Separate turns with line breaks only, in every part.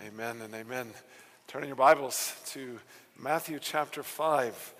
Amen and amen. Turning your Bibles to Matthew chapter 5.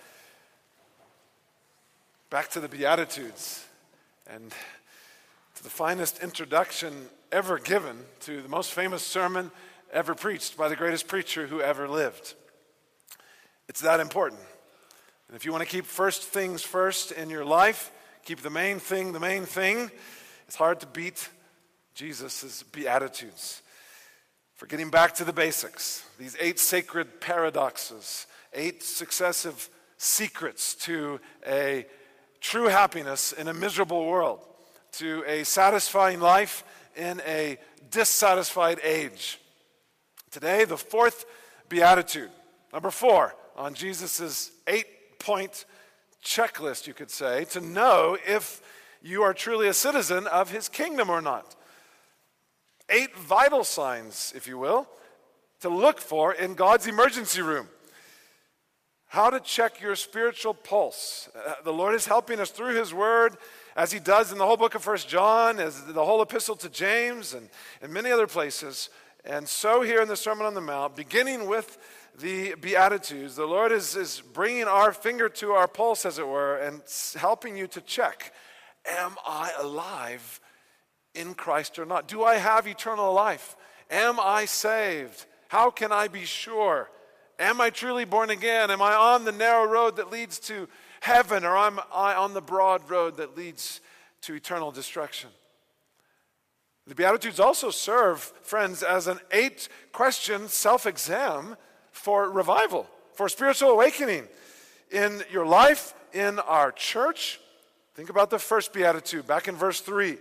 Back to the Beatitudes and to the finest introduction ever given to the most famous sermon ever preached by the greatest preacher who ever lived. It's that important. And if you want to keep first things first in your life, keep the main thing, it's hard to beat Jesus' Beatitudes. For getting back to the basics, these 8 sacred paradoxes, 8 successive secrets to a true happiness in a miserable world, to a satisfying life in a dissatisfied age. Today, the 4th Beatitude, number 4, on Jesus' 8-point checklist, you could say, to know if you are truly a citizen of his kingdom or not. 8 vital signs, if you will, to look for in God's emergency room. How to check your spiritual pulse. The Lord is helping us through his word, as he does in the whole book of 1 John, as the whole epistle to James, and many other places. And so here in the Sermon on the Mount, beginning with the Beatitudes, the Lord is bringing our finger to our pulse, as it were, and helping you to check, am I alive in Christ or not? Do I have eternal life? Am I saved? How can I be sure? Am I truly born again? Am I on the narrow road that leads to heaven, or am I on the broad road that leads to eternal destruction? The Beatitudes also serve, friends, as an 8-question self-exam for revival, for spiritual awakening in your life, in our church. Think about the first Beatitude, back in verse 3.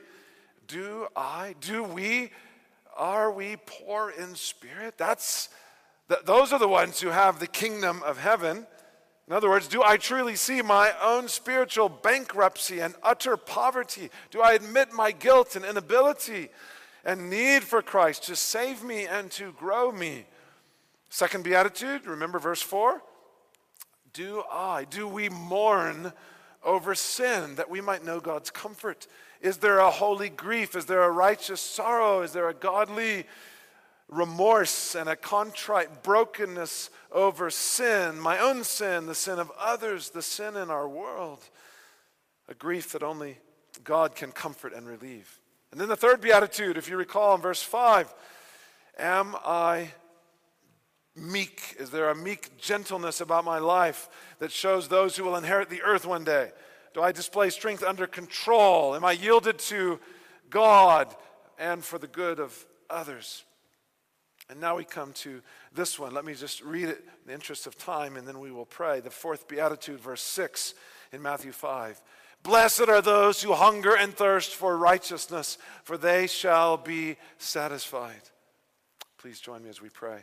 Are we poor in spirit? Those are the ones who have the kingdom of heaven. In other words, do I truly see my own spiritual bankruptcy and utter poverty? Do I admit my guilt and inability and need for Christ to save me and to grow me? Second Beatitude, remember verse 4? Do we mourn over sin that we might know God's comfort? Is there a holy grief? Is there a righteous sorrow? Is there a godly remorse and a contrite brokenness over sin, my own sin, the sin of others, the sin in our world? A grief that only God can comfort and relieve. And then the third Beatitude, if you recall in verse 5, am I meek? Is there a meek gentleness about my life that shows those who will inherit the earth one day? Do I display strength under control? Am I yielded to God and for the good of others? And now we come to this one. Let me just read it in the interest of time, and then we will pray. The 4th Beatitude, verse 6 in Matthew 5. Blessed are those who hunger and thirst for righteousness, for they shall be satisfied. Please join me as we pray.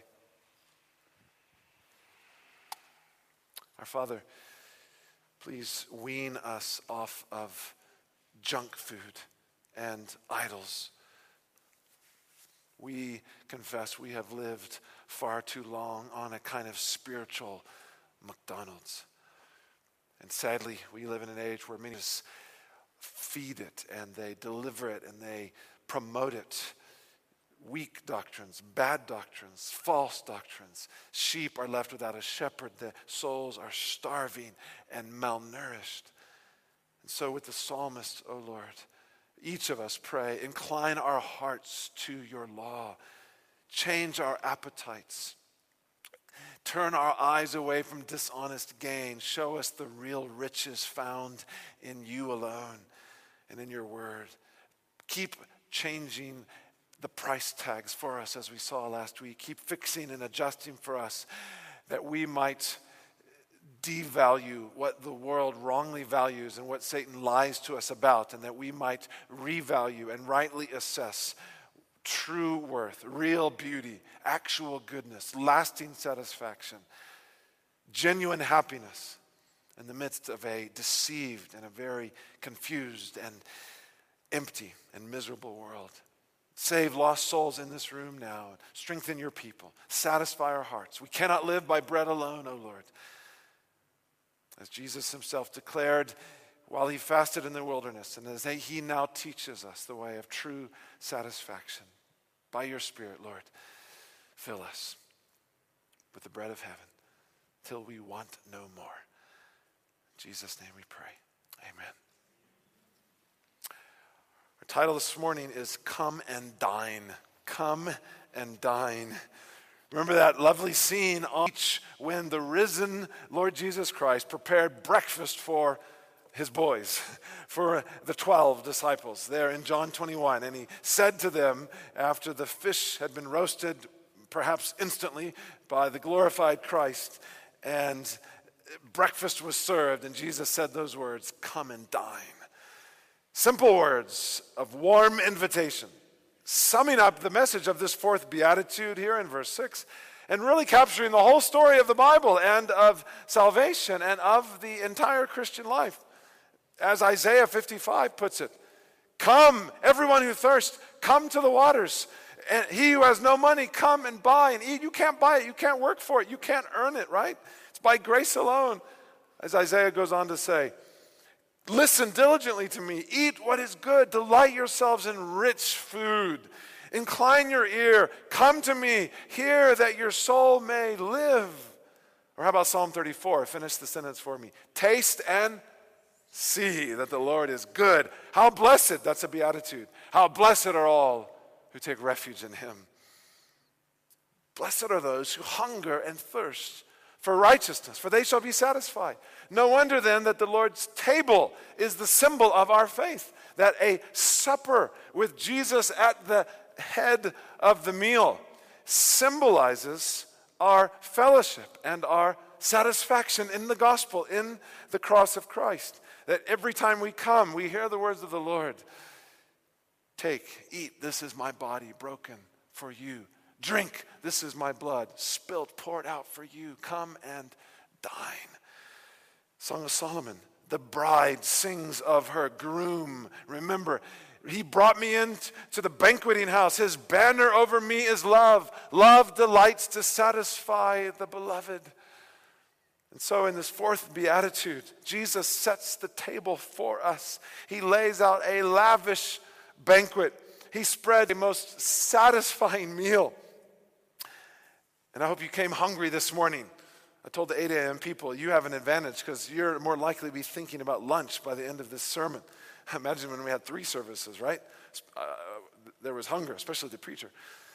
Our Father, please wean us off of junk food and idols. We confess we have lived far too long on a kind of spiritual McDonald's. And sadly, we live in an age where many just feed it and they deliver it and they promote it. Weak doctrines, bad doctrines, false doctrines. Sheep are left without a shepherd. The souls are starving and malnourished. And so with the psalmist, O Lord, each of us pray, incline our hearts to your law. Change our appetites. Turn our eyes away from dishonest gain. Show us the real riches found in you alone and in your word. Keep changing the price tags for us, as we saw last week. Keep fixing and adjusting for us that we might devalue what the world wrongly values and what Satan lies to us about, and that we might revalue and rightly assess true worth, real beauty, actual goodness, lasting satisfaction, genuine happiness in the midst of a deceived and a very confused and empty and miserable world. Save lost souls in this room now. Strengthen your people. Satisfy our hearts. We cannot live by bread alone, O Lord. As Jesus himself declared while he fasted in the wilderness, and as he now teaches us the way of true satisfaction. By your Spirit, Lord, fill us with the bread of heaven till we want no more. In Jesus' name we pray. Amen. Our title this morning is Come and Dine. Come and dine. Remember that lovely scene on the beach when the risen Lord Jesus Christ prepared breakfast for his boys, for the 12 disciples there in John 21. And he said to them, after the fish had been roasted, perhaps instantly, by the glorified Christ, and breakfast was served, and Jesus said those words, "Come and dine." Simple words of warm invitation, summing up the message of this fourth beatitude here in verse 6, and really capturing the whole story of the Bible and of salvation and of the entire Christian life. As Isaiah 55 puts it, "Come, everyone who thirsts, come to the waters. And he who has no money, come and buy and eat." You can't buy it. You can't work for it. You can't earn it, right? It's by grace alone. As Isaiah goes on to say, "Listen diligently to me. Eat what is good. Delight yourselves in rich food. Incline your ear. Come to me. Hear that your soul may live." Or how about Psalm 34? Finish the sentence for me. "Taste and see that the Lord is good. How blessed," that's a beatitude, "how blessed are all who take refuge in him." Blessed are those who hunger and thirst for righteousness, for they shall be satisfied. No wonder then that the Lord's table is the symbol of our faith, that a supper with Jesus at the head of the meal symbolizes our fellowship and our satisfaction in the gospel, in the cross of Christ. That every time we come, we hear the words of the Lord. "Take, eat, this is my body broken for you. Drink, this is my blood spilt, poured out for you. Come and dine." Song of Solomon, the bride sings of her groom. Remember, he brought me into the banqueting house. His banner over me is love. Love delights to satisfy the beloved. And so in this fourth beatitude, Jesus sets the table for us. He lays out a lavish banquet. He spread a most satisfying meal. And I hope you came hungry this morning. I told the 8 a.m. people, you have an advantage because you're more likely to be thinking about lunch by the end of this sermon. Imagine when we had 3 services, right? There was hunger, especially the preacher.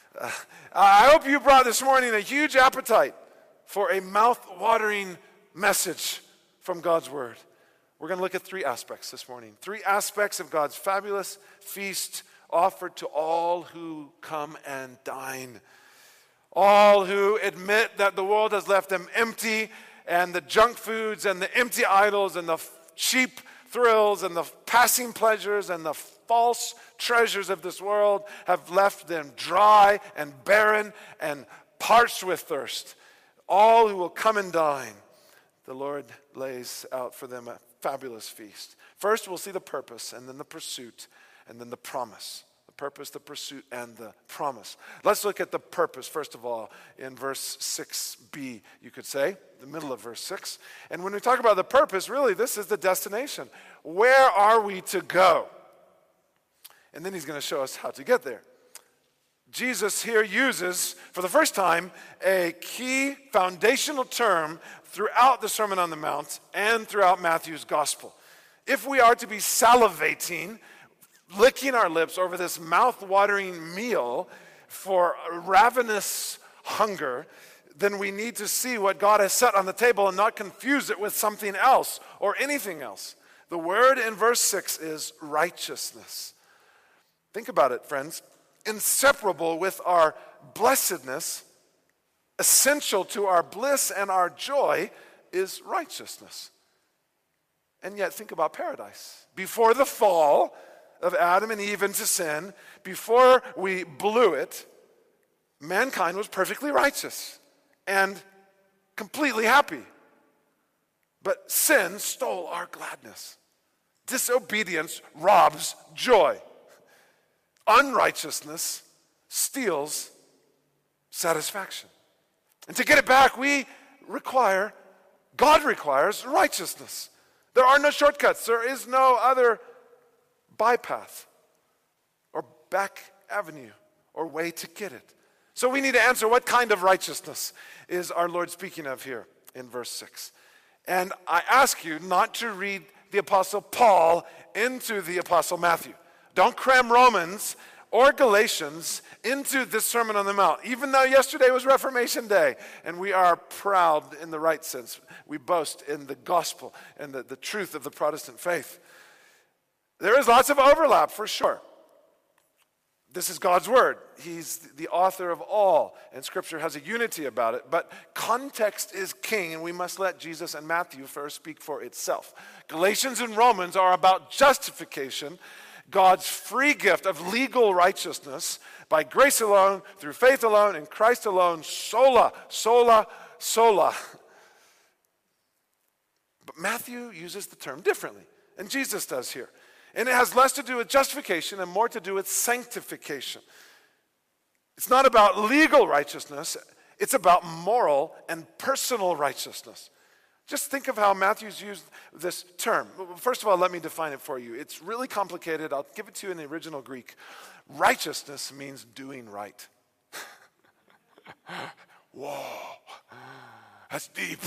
I hope you brought this morning a huge appetite for a mouth-watering message from God's Word. We're going to look at 3 aspects this morning. 3 aspects of God's fabulous feast offered to all who come and dine. All who admit that the world has left them empty, and the junk foods and the empty idols and the cheap thrills and the passing pleasures and the false treasures of this world have left them dry and barren and parched with thirst. All who will come and dine, the Lord lays out for them a fabulous feast. First, we'll see the purpose, and then the pursuit, and then the promise. The purpose, the pursuit, and the promise. Let's look at the purpose, first of all, in verse 6b, you could say, the middle of verse 6. And when we talk about the purpose, really, this is the destination. Where are we to go? And then he's going to show us how to get there. Jesus here uses, for the first time, a key foundational term throughout the Sermon on the Mount and throughout Matthew's Gospel. If we are to be salivating, licking our lips over this mouth-watering meal for ravenous hunger, then we need to see what God has set on the table and not confuse it with something else or anything else. The word in verse 6 is righteousness. Think about it, friends. Inseparable with our blessedness, essential to our bliss and our joy, is righteousness. And yet, think about paradise. Before the fall of Adam and Eve into sin, before we blew it, mankind was perfectly righteous and completely happy. But sin stole our gladness. Disobedience robs joy. Unrighteousness steals satisfaction. And to get it back, God requires righteousness. There are no shortcuts. There is no other bypath or back avenue or way to get it. So we need to answer, what kind of righteousness is our Lord speaking of here in verse 6? And I ask you not to read the Apostle Paul into the Apostle Matthew. Don't cram Romans or Galatians into this Sermon on the Mount. Even though yesterday was Reformation Day, and we are proud in the right sense. We boast in the gospel and the truth of the Protestant faith. There is lots of overlap, for sure. This is God's word. He's the author of all, and Scripture has a unity about it. But context is king, and we must let Jesus and Matthew first speak for itself. Galatians and Romans are about justification, God's free gift of legal righteousness by grace alone, through faith alone, in Christ alone, sola, sola, sola. But Matthew uses the term differently, and Jesus does here. And it has less to do with justification and more to do with sanctification. It's not about legal righteousness, it's about moral and personal righteousness. Just think of how Matthew's used this term. First of all, let me define it for you. It's really complicated. I'll give it to you in the original Greek. Righteousness means doing right. Whoa, that's deep.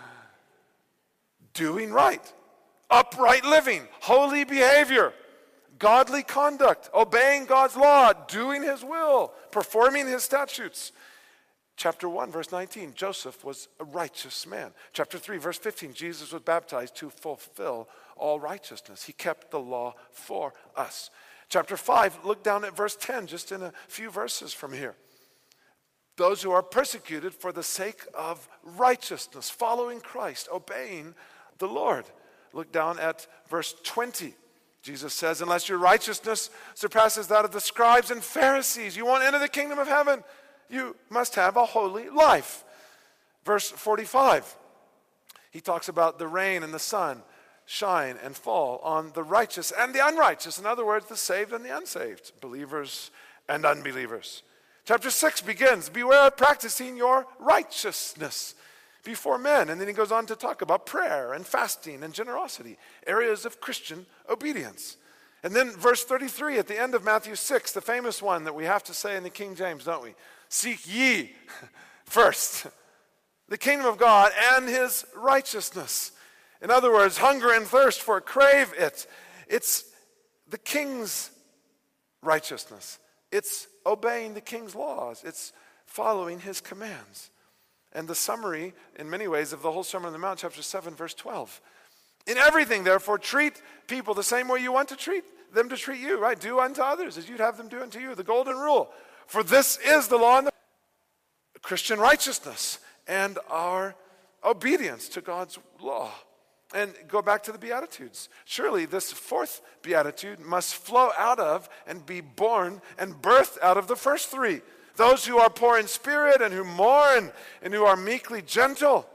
Doing right. Upright living, holy behavior, godly conduct, obeying God's law, doing his will, performing his statutes. Chapter 1, verse 19, Joseph was a righteous man. Chapter 3, verse 15, Jesus was baptized to fulfill all righteousness. He kept the law for us. Chapter 5, look down at verse 10, just in a few verses from here. Those who are persecuted for the sake of righteousness, following Christ, obeying the Lord. Look down at verse 20. Jesus says, unless your righteousness surpasses that of the scribes and Pharisees, you won't enter the kingdom of heaven. You must have a holy life. Verse 45, he talks about the rain and the sun shine and fall on the righteous and the unrighteous. In other words, the saved and the unsaved, believers and unbelievers. Chapter 6 begins, beware of practicing your righteousness before men. And then he goes on to talk about prayer and fasting and generosity, areas of Christian obedience. And then verse 33 at the end of Matthew 6, the famous one that we have to say in the King James, don't we? Seek ye first the kingdom of God and his righteousness. In other words, hunger and thirst for it, crave it. It's the king's righteousness. It's obeying the king's laws. It's following his commands. And the summary, in many ways, of the whole Sermon on the Mount, chapter 7, verse 12. In everything, therefore, treat people the same way you want to treat them to treat you, right? Do unto others as you'd have them do unto you. The golden rule. For this is the law and the Christian righteousness and our obedience to God's law. And go back to the Beatitudes. Surely this fourth Beatitude must flow out of and be born and birthed out of the first three. Those who are poor in spirit and who mourn and who are meekly gentle.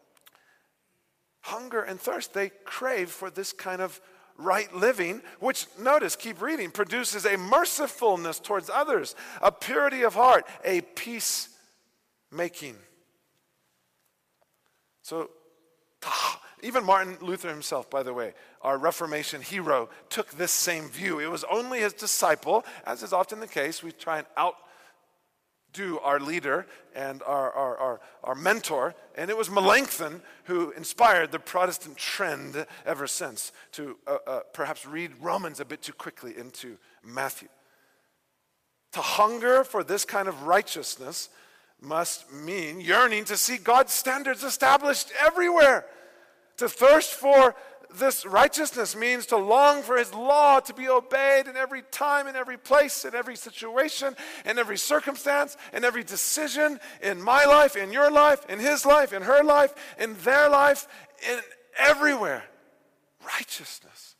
Hunger and thirst, they crave for this kind of right living, which, notice, keep reading, produces a mercifulness towards others, a purity of heart, a peacemaking. So, even Martin Luther himself, by the way, our Reformation hero, took this same view. It was only his disciple, as is often the case, we try and outdo our leader and our mentor, and it was Melanchthon who inspired the Protestant trend ever since to perhaps read Romans a bit too quickly into Matthew. To hunger for this kind of righteousness must mean yearning to see God's standards established everywhere. To thirst for this righteousness means to long for his law to be obeyed in every time, in every place, in every situation, in every circumstance, in every decision, in my life, in your life, in his life, in her life, in their life, in everywhere. Righteousness.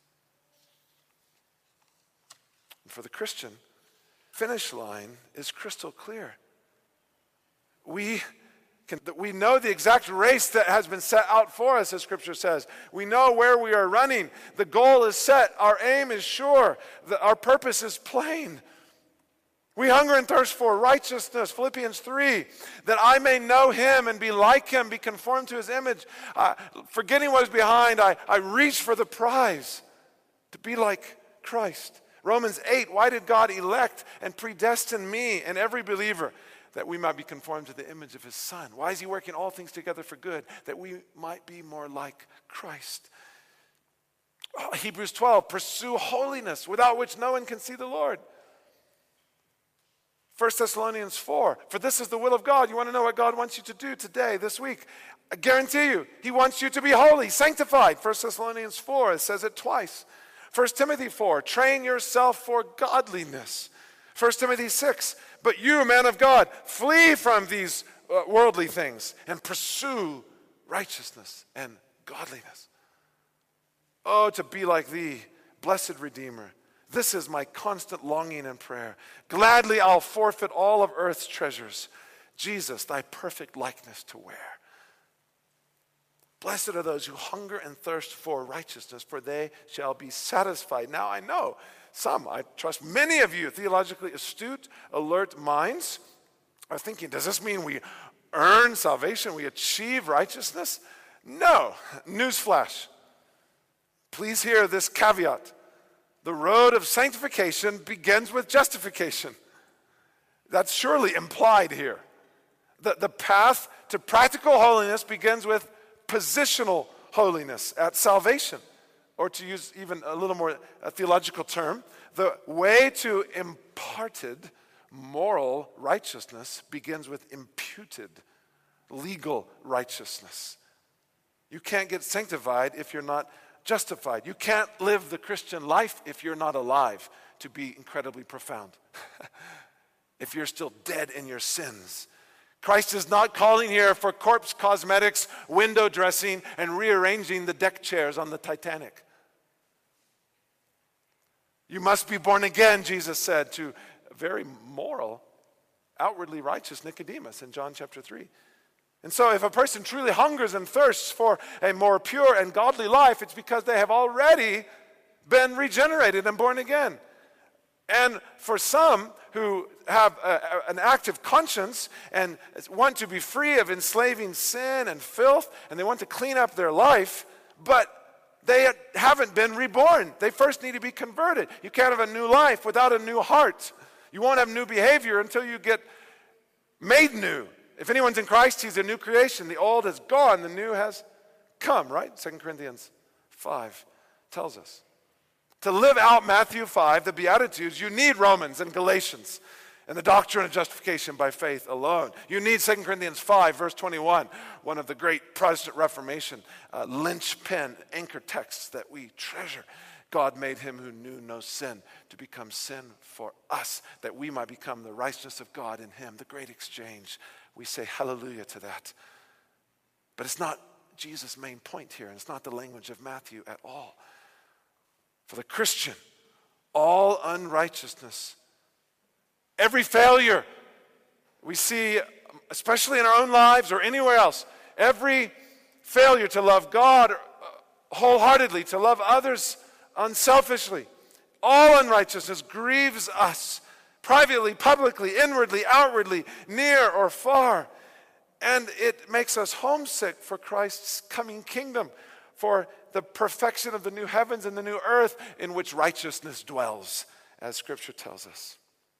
And for the Christian, finish line is crystal clear. We know the exact race that has been set out for us, as Scripture says. We know where we are running. The goal is set. Our aim is sure. Our purpose is plain. We hunger and thirst for righteousness. Philippians 3, that I may know him and be like him, be conformed to his image. Forgetting what is behind, I reach for the prize to be like Christ. Romans 8, why did God elect and predestine me and every believer? that we might be conformed to the image of his Son. Why is he working all things together for good? That we might be more like Christ. Hebrews 12, pursue holiness, without which no one can see the Lord. 1 Thessalonians 4, for this is the will of God. You want to know what God wants you to do today, this week? I guarantee you, he wants you to be holy, sanctified. 1 Thessalonians 4, it says it twice. 1 Timothy 4, train yourself for godliness. 1 Timothy 6, but you, man of God, flee from these worldly things and pursue righteousness and godliness. Oh, to be like thee, blessed Redeemer. This is my constant longing and prayer. Gladly I'll forfeit all of earth's treasures. Jesus, thy perfect likeness to wear. Blessed are those who hunger and thirst for righteousness, for they shall be satisfied. Now I know I trust many of you, theologically astute, alert minds, are thinking, does this mean we earn salvation, we achieve righteousness? No. Newsflash. Please hear this caveat. The road of sanctification begins with justification. That's surely implied here. The path to practical holiness begins with positional holiness at salvation. Or to use even a little more theological term, the way to imparted moral righteousness begins with imputed legal righteousness. You can't get sanctified if you're not justified. You can't live the Christian life if you're not alive, to be incredibly profound. If you're still dead in your sins. Christ is not calling here for corpse cosmetics, window dressing, and rearranging the deck chairs on the Titanic. You must be born again, Jesus said to a very moral, outwardly righteous Nicodemus in John chapter 3. And so if a person truly hungers and thirsts for a more pure and godly life, it's because they have already been regenerated and born again. And for some who have an active conscience and want to be free of enslaving sin and filth, and they want to clean up their life, but they haven't been reborn. They first need to be converted. You can't have a new life without a new heart. You won't have new behavior until you get made new. If anyone's in Christ, he's a new creation. The old has gone, the new has come, right? 2 Corinthians 5 tells us. To live out Matthew 5, the Beatitudes, you need Romans and Galatians and the doctrine of justification by faith alone. You need 2 Corinthians 5, verse 21, one of the great Protestant Reformation linchpin anchor texts that we treasure. God made him who knew no sin to become sin for us, that we might become the righteousness of God in him, the great exchange. We say hallelujah to that. But it's not Jesus' main point here, and it's not the language of Matthew at all. For the Christian, all unrighteousness, every failure we see, especially in our own lives or anywhere else, every failure to love God wholeheartedly, to love others unselfishly, all unrighteousness grieves us privately, publicly, inwardly, outwardly, near or far. And it makes us homesick for Christ's coming kingdom, for the perfection of the new heavens and the new earth in which righteousness dwells, as Scripture tells us.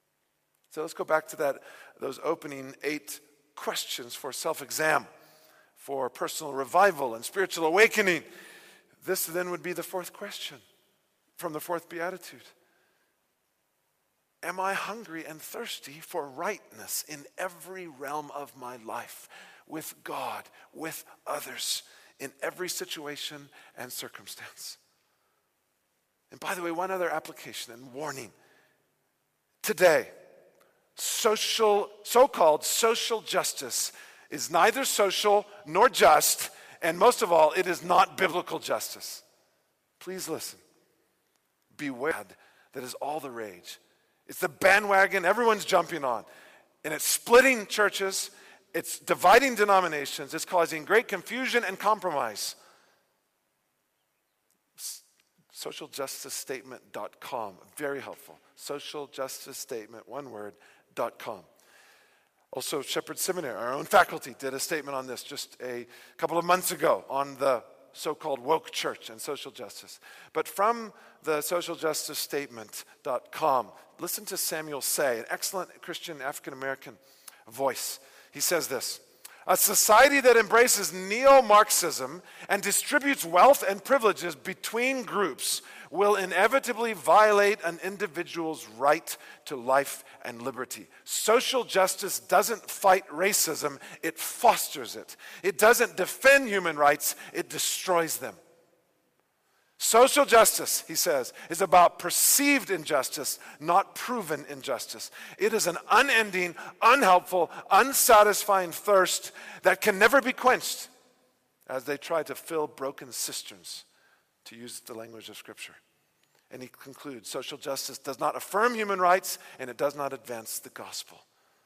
So let's go back to those opening 8 questions for self-exam, for personal revival and spiritual awakening. This then would be the 4th question from the 4th Beatitude. Am I hungry and thirsty for rightness in every realm of my life, with God, with others, in every situation and circumstance? And by the way, one other application and warning. Today, so-called social justice is neither social nor just, and most of all, it is not biblical justice. Please listen. Beware that is all the rage. It's the bandwagon everyone's jumping on. And it's splitting churches. It's dividing denominations. It's causing great confusion and compromise. Socialjusticestatement.com. Very helpful. Socialjusticestatement, one word, .com. Also, Shepherd Seminary, our own faculty, did a statement on this just a couple of months ago on the so-called woke church and social justice. But from the socialjusticestatement.com, listen to Samuel Say, an excellent Christian African-American voice. He says this: a society that embraces neo-Marxism and distributes wealth and privileges between groups will inevitably violate an individual's right to life and liberty. Social justice doesn't fight racism, it fosters it. It doesn't defend human rights, it destroys them. Social justice, he says, is about perceived injustice, not proven injustice. It is an unending, unhelpful, unsatisfying thirst that can never be quenched as they try to fill broken cisterns, to use the language of Scripture. And he concludes, social justice does not affirm human rights and it does not advance the gospel.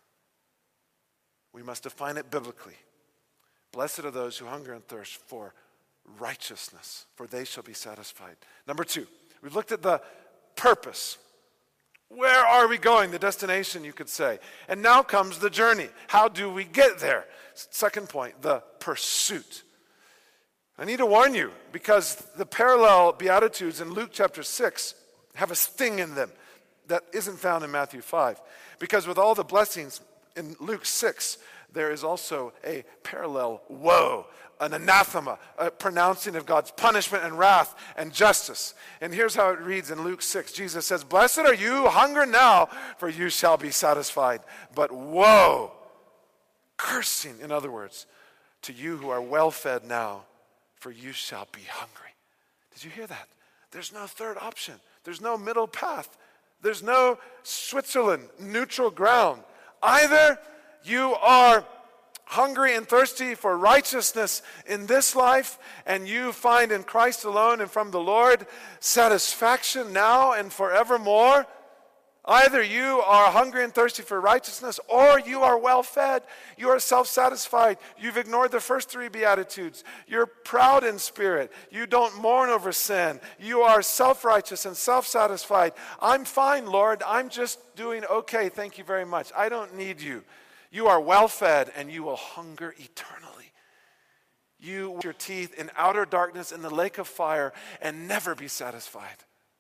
We must define it biblically. Blessed are those who hunger and thirst for righteousness, for they shall be satisfied. Number two, we've looked at the purpose. Where are we going? The destination, you could say. And now comes the journey. How do we get there? Second point, the pursuit. I need to warn you, because the parallel Beatitudes in Luke chapter 6 have a sting in them that isn't found in Matthew 5. Because with all the blessings in Luke 6, there is also a parallel woe, an anathema, a pronouncing of God's punishment and wrath and justice. And here's how it reads in Luke 6. Jesus says, "Blessed are you who hunger now, for you shall be satisfied. But woe," cursing in other words, "to you who are well fed now, for you shall be hungry." Did you hear that? There's no third option. There's no middle path. There's no Switzerland, neutral ground. Either you are hungry and thirsty for righteousness in this life, and you find in Christ alone and from the Lord satisfaction now and forevermore. Either you are hungry and thirsty for righteousness, or you are well fed. You are self-satisfied. You've ignored the first three Beatitudes. You're proud in spirit. You don't mourn over sin. You are self-righteous and self-satisfied. I'm fine, Lord. I'm just doing okay. Thank you very much. I don't need you. You are well fed, and you will hunger eternally. You will your teeth in outer darkness in the lake of fire and never be satisfied.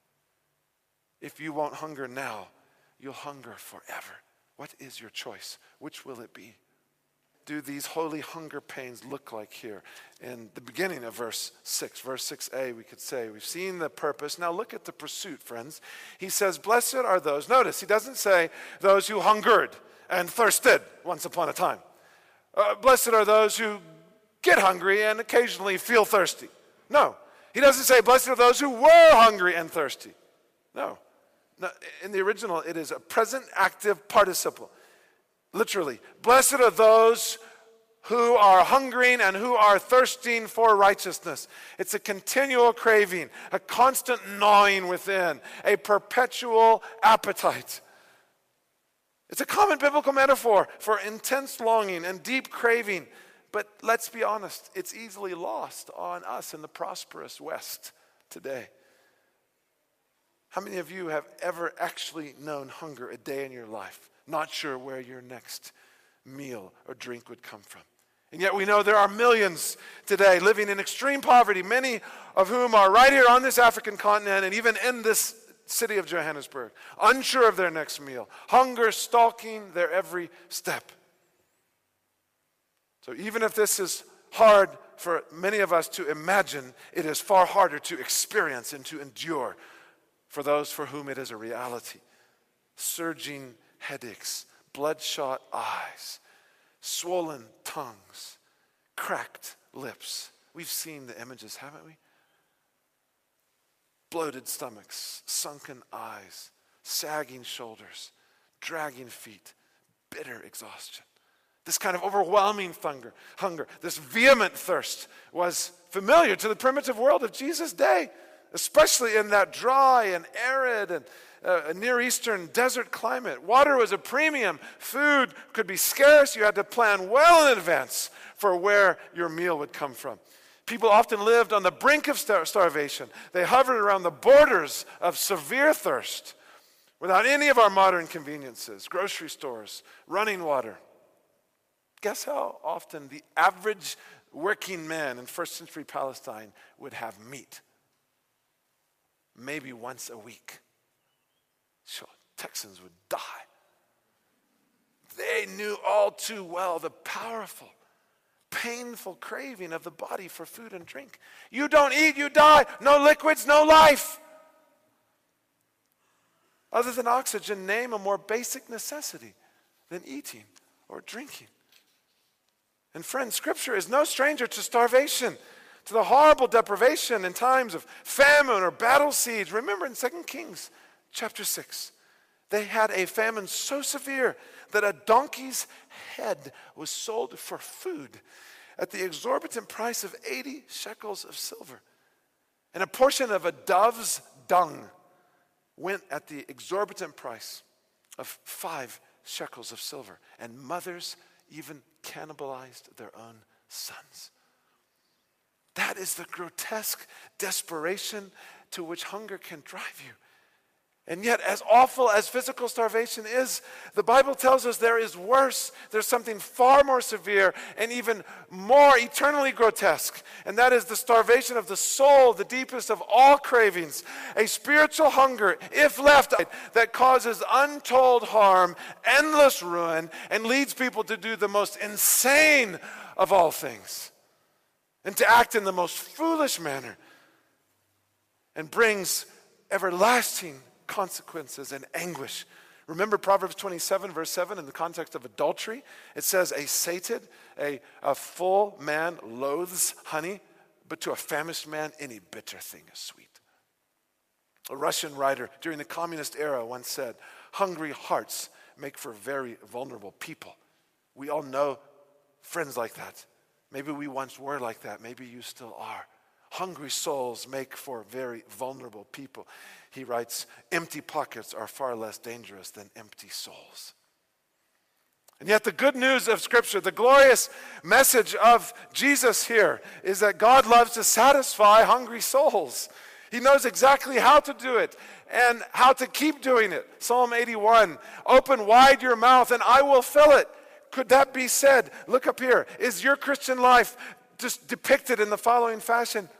If you won't hunger now, you'll hunger forever. What is your choice? Which will it be? Do these holy hunger pains look like here? In the beginning of verse 6, verse 6a, we could say, we've seen the purpose. Now look at the pursuit, friends. He says, blessed are those. Notice, he doesn't say those who hungered and thirsted once upon a time. Blessed are those who get hungry and occasionally feel thirsty. No, he doesn't say blessed are those who were hungry and thirsty. No. In the original, it is a present active participle. Literally, blessed are those who are hungering and who are thirsting for righteousness. It's a continual craving, a constant gnawing within, a perpetual appetite. It's a common biblical metaphor for intense longing and deep craving. But let's be honest, it's easily lost on us in the prosperous West today. How many of you have ever actually known hunger a day in your life, not sure where your next meal or drink would come from? And yet we know there are millions today living in extreme poverty, many of whom are right here on this African continent and even in this city of Johannesburg, unsure of their next meal, hunger stalking their every step. So even if this is hard for many of us to imagine, it is far harder to experience and to endure for those for whom it is a reality. Surging headaches, bloodshot eyes, swollen tongues, cracked lips. We've seen the images, haven't we? Bloated stomachs, sunken eyes, sagging shoulders, dragging feet, bitter exhaustion. This kind of overwhelming hunger, this vehement thirst was familiar to the primitive world of Jesus' day, especially in that dry and arid and Near Eastern desert climate. Water was a premium. Food could be scarce. You had to plan well in advance for where your meal would come from. People often lived on the brink of starvation. They hovered around the borders of severe thirst without any of our modern conveniences, grocery stores, running water. Guess how often the average working man in first century Palestine would have meat? Maybe once a week. Sure, Texans would die. They knew all too well the powerful, painful craving of the body for food and drink. You don't eat, you die. No liquids, no life. Other than oxygen, name a more basic necessity than eating or drinking. And friends, Scripture is no stranger to starvation, to the horrible deprivation in times of famine or battle siege. Remember in 2 Kings chapter 6, they had a famine so severe that a donkey's head was sold for food at the exorbitant price of 80 shekels of silver. And a portion of a dove's dung went at the exorbitant price of 5 shekels of silver. And mothers even cannibalized their own sons. That is the grotesque desperation to which hunger can drive you. And yet, as awful as physical starvation is, the Bible tells us there is worse. There's something far more severe and even more eternally grotesque. And that is the starvation of the soul, the deepest of all cravings. A spiritual hunger, if left, that causes untold harm, endless ruin, and leads people to do the most insane of all things. And to act in the most foolish manner. And brings everlasting consequences and anguish. Remember Proverbs 27 verse 7 in the context of adultery. It says a sated, a full man loathes honey, but to a famished man any bitter thing is sweet. A Russian writer during the communist era once said, hungry hearts make for very vulnerable people. We all know friends like that. Maybe we once were like that. Maybe you still are. Hungry souls make for very vulnerable people. He writes, empty pockets are far less dangerous than empty souls. And yet the good news of Scripture, the glorious message of Jesus here is that God loves to satisfy hungry souls. He knows exactly how to do it and how to keep doing it. Psalm 81, open wide your mouth and I will fill it. Could that be said? Look up here. Is your Christian life just depicted in the following fashion?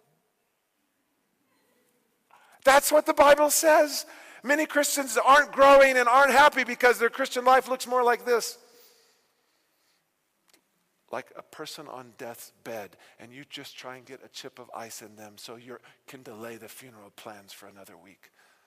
That's what the Bible says. Many Christians aren't growing and aren't happy because their Christian life looks more like this. Like a person on death's bed, and you just try and get a chip of ice in them so you can delay the funeral plans for another week.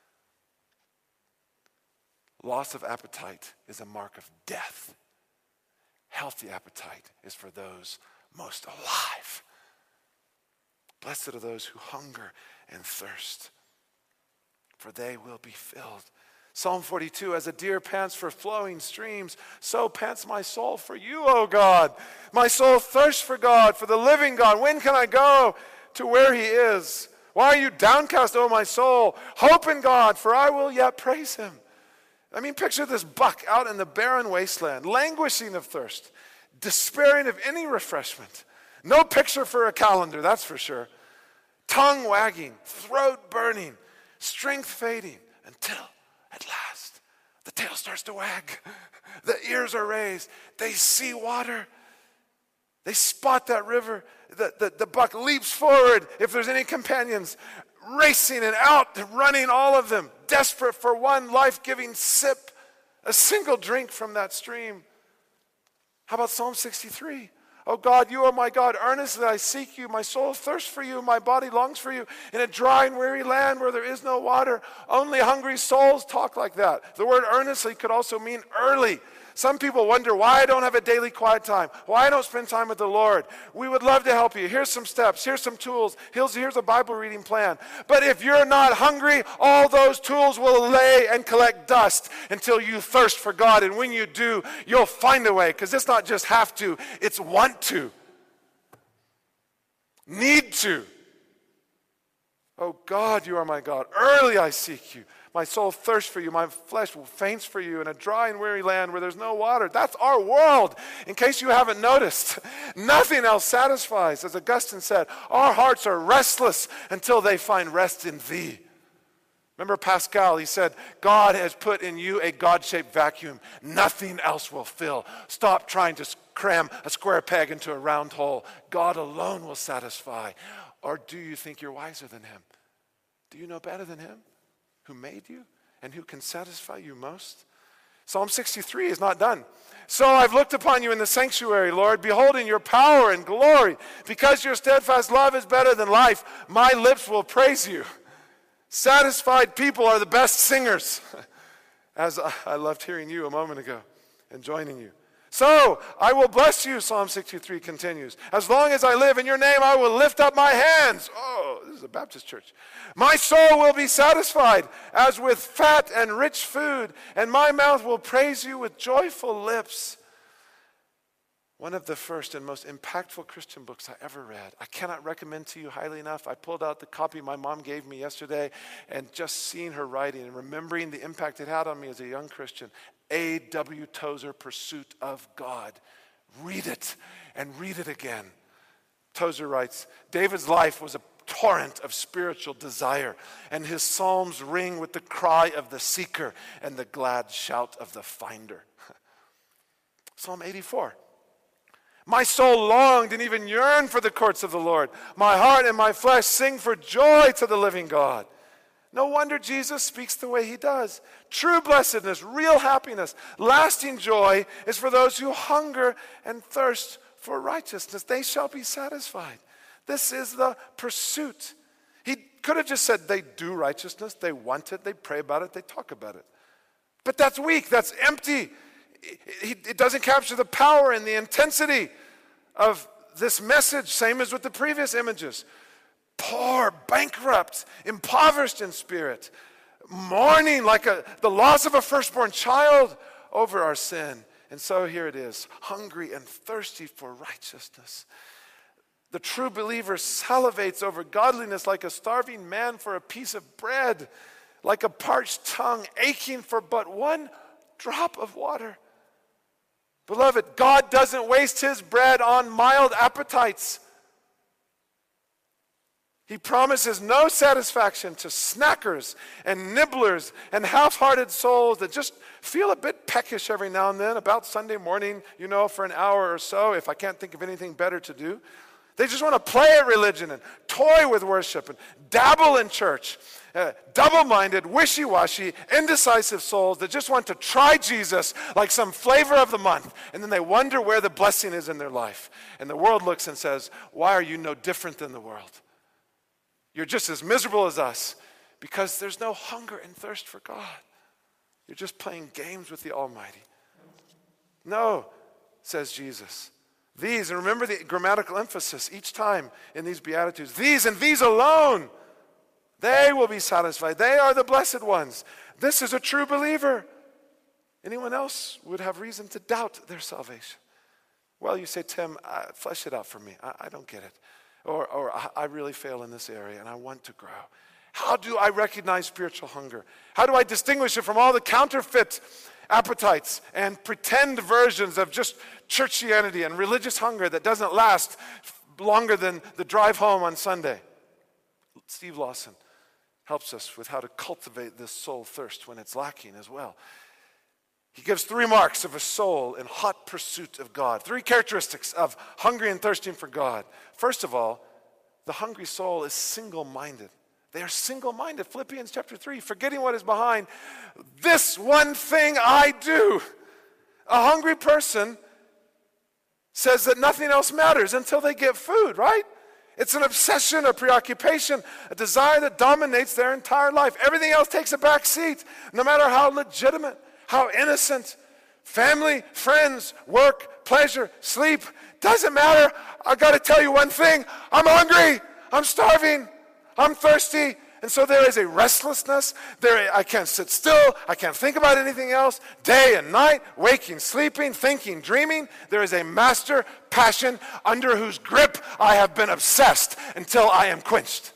Loss of appetite is a mark of death. Healthy appetite is for those most alive. Blessed are those who hunger and thirst, for they will be filled. Psalm 42, as a deer pants for flowing streams, so pants my soul for you, O God. My soul thirsts for God, for the living God. When can I go to where he is? Why are you downcast, O my soul? Hope in God, for I will yet praise him. I mean, picture this buck out in the barren wasteland, languishing of thirst, despairing of any refreshment. No picture for a calendar, that's for sure. Tongue wagging, throat burning, strength fading, until at last the tail starts to wag. The ears are raised. They see water. They spot that river. The buck leaps forward if there's any companions, racing and out, running all of them, desperate for one life-giving sip, a single drink from that stream. How about Psalm 63? Oh God, you are my God, earnestly I seek you. My soul thirsts for you, my body longs for you in a dry and weary land where there is no water. Only hungry souls talk like that. The word earnestly could also mean early. Some people wonder why I don't have a daily quiet time, why I don't spend time with the Lord. We would love to help you. Here's some steps, here's some tools, here's a Bible reading plan. But if you're not hungry, all those tools will lay and collect dust until you thirst for God. And when you do, you'll find a way, because it's not just have to, it's want to, need to. Oh God, you are my God. Early I seek you. My soul thirsts for you. My flesh faints for you in a dry and weary land where there's no water. That's our world, in case you haven't noticed. Nothing else satisfies. As Augustine said, our hearts are restless until they find rest in thee. Remember Pascal, he said, God has put in you a God-shaped vacuum. Nothing else will fill. Stop trying to cram a square peg into a round hole. God alone will satisfy. Or do you think you're wiser than him? Do you know better than him, who made you and who can satisfy you most? Psalm 63 is not done. So I've looked upon you in the sanctuary, Lord, beholding your power and glory. Because your steadfast love is better than life, my lips will praise you. Satisfied people are the best singers. As I loved hearing you a moment ago and joining you. So I will bless you, Psalm 63 continues. As long as I live in your name, I will lift up my hands. Oh, this is a Baptist church. My soul will be satisfied as with fat and rich food, and my mouth will praise you with joyful lips. One of the first and most impactful Christian books I ever read. I cannot recommend to you highly enough. I pulled out the copy my mom gave me yesterday, and just seeing her writing and remembering the impact it had on me as a young Christian. A.W. Tozer, Pursuit of God. Read it and read it again. Tozer writes, David's life was a torrent of spiritual desire, and his psalms ring with the cry of the seeker and the glad shout of the finder. Psalm 84. My soul longed and even yearned for the courts of the Lord. My heart and my flesh sing for joy to the living God. No wonder Jesus speaks the way he does. True blessedness, real happiness, lasting joy is for those who hunger and thirst for righteousness. They shall be satisfied. This is the pursuit. He could have just said they do righteousness, they want it, they pray about it, they talk about it. But that's weak, that's empty. It doesn't capture the power and the intensity of this message, same as with the previous images. Poor, bankrupt, impoverished in spirit, mourning like the loss of a firstborn child over our sin. And so here it is, hungry and thirsty for righteousness. The true believer salivates over godliness like a starving man for a piece of bread, like a parched tongue aching for but one drop of water. Beloved, God doesn't waste his bread on mild appetites. He promises no satisfaction to snackers and nibblers and half-hearted souls that just feel a bit peckish every now and then about Sunday morning, for an hour or so, if I can't think of anything better to do. They just want to play at religion and toy with worship and dabble in church. Double-minded, wishy-washy, indecisive souls that just want to try Jesus like some flavor of the month, and then they wonder where the blessing is in their life. And the world looks and says, why are you no different than the world? You're just as miserable as us because there's no hunger and thirst for God. You're just playing games with the Almighty. No, says Jesus. These, and remember the grammatical emphasis each time in these Beatitudes, these and these alone, they will be satisfied. They are the blessed ones. This is a true believer. Anyone else would have reason to doubt their salvation. Well, you say, Tim, flesh it out for me. I don't get it. Or I really fail in this area and I want to grow. How do I recognize spiritual hunger? How do I distinguish it from all the counterfeit appetites and pretend versions of just churchianity and religious hunger that doesn't last longer than the drive home on Sunday? Steve Lawson helps us with how to cultivate this soul thirst when it's lacking as well. He gives 3 marks of a soul in hot pursuit of God. 3 characteristics of hungry and thirsting for God. First of all, the hungry soul is single-minded. They are single-minded. Philippians chapter 3, forgetting what is behind. This one thing I do. A hungry person says that nothing else matters until they get food, right? It's an obsession, a preoccupation, a desire that dominates their entire life. Everything else takes a back seat, no matter how legitimate, how innocent. Family, friends, work, pleasure, sleep, doesn't matter. I got to tell you one thing. I'm hungry. I'm starving. I'm thirsty. And so there is a restlessness. I can't sit still. I can't think about anything else. Day and night, waking, sleeping, thinking, dreaming. There is a master passion under whose grip I have been obsessed until I am quenched.